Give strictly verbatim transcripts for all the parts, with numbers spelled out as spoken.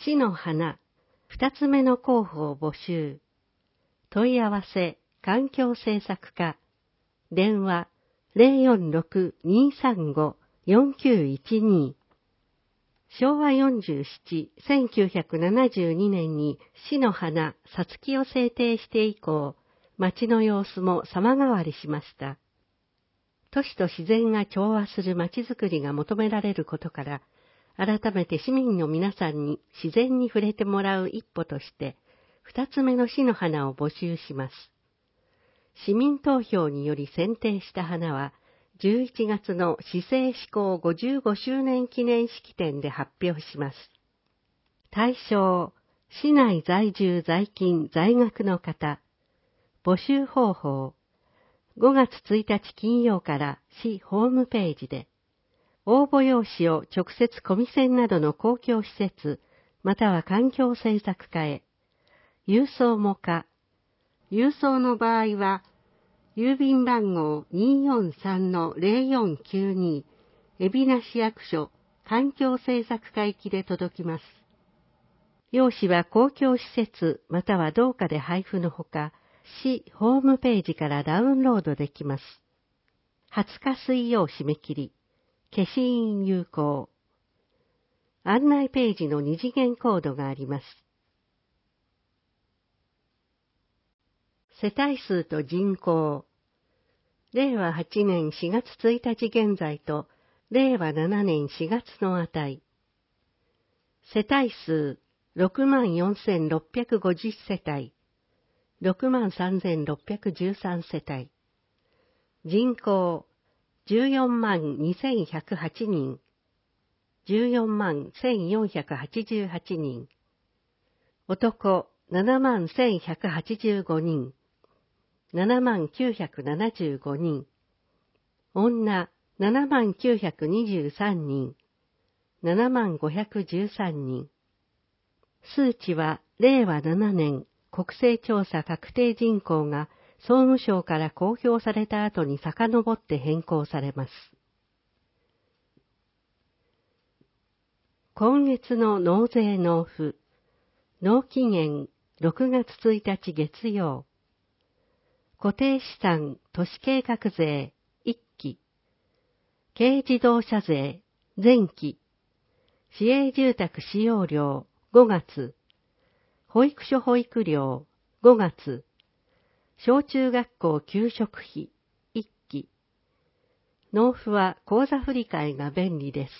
市の花、二つ目の候補を募集。問い合わせ、環境政策課。電話、ゼロよんろく にーさんご よんきゅういちに。昭和よんじゅうなな、せんきゅうひゃくななじゅうにねんに市の花、さつきを制定して以降、町の様子も様変わりしました。都市と自然が調和する町づくりが求められることから、改めて市民の皆さんに自然に触れてもらう一歩として、二つ目の市の花を募集します。市民投票により選定した花は、じゅういちがつの市政施行ごじゅうごしゅうねん記念式典で発表します。対象、市内在住在勤在学の方。募集方法、ごがつついたち金曜から市ホームページで、応募用紙を直接コミセンなどの公共施設、または環境政策課へ、郵送も可。郵送の場合は、郵便番号 にーよんさんのゼロよんきゅうに、海老名市役所環境政策課行きで届きます。用紙は公共施設または同課で配布のほか、市ホームページからダウンロードできます。はつか水曜締め切り、消印有効。案内ページの二次元コードがあります。世帯数と人口。れいわはちねんしがつついたち現在と、れいわななねんしがつの値。世帯数ろくまんよんせんろっぴゃくごじゅう世帯、ろくまんさんぜんろっぴゃくじゅうさん世帯。人口じゅうよんまんにせんひゃくはちにん、じゅうよんまんせんよんひゃくはちじゅうはちにん。男ななまんせんひゃくはちじゅうごにん、ななまんきゅうひゃくななじゅうごにん。女ななまんきゅうひゃくにじゅうさんにん、ななまんごひゃくじゅうさんにん。数値はれいわななねん国勢調査確定人口が総務省から公表された後に遡って変更されます。今月の納税納付。納期限ろくがつついたち月曜。固定資産都市計画税いっき。軽自動車税前期。市営住宅使用料ごがつ。保育所保育料ごがつ。小中学校給食費いっき。納付は口座振替が便利です。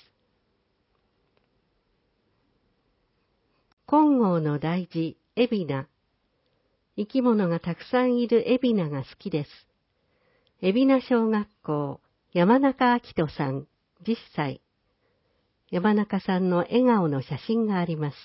金剛の大事、海老名。生き物がたくさんいる海老名が好きです。海老名小学校、山中明人さん、じゅっさい。山中さんの笑顔の写真があります。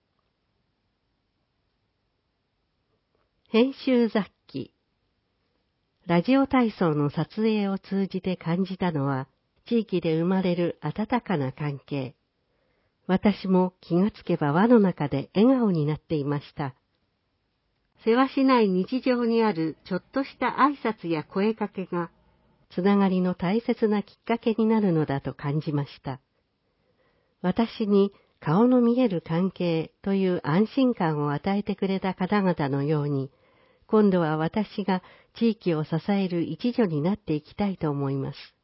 編集雑記。ラジオ体操の撮影を通じて感じたのは、地域で生まれる温かな関係。私も気がつけば輪の中で笑顔になっていました。せわしない日常にあるちょっとした挨拶や声かけが、つながりの大切なきっかけになるのだと感じました。私に顔の見える関係という安心感を与えてくれた方々のように、今度は私が地域を支える一助になっていきたいと思います。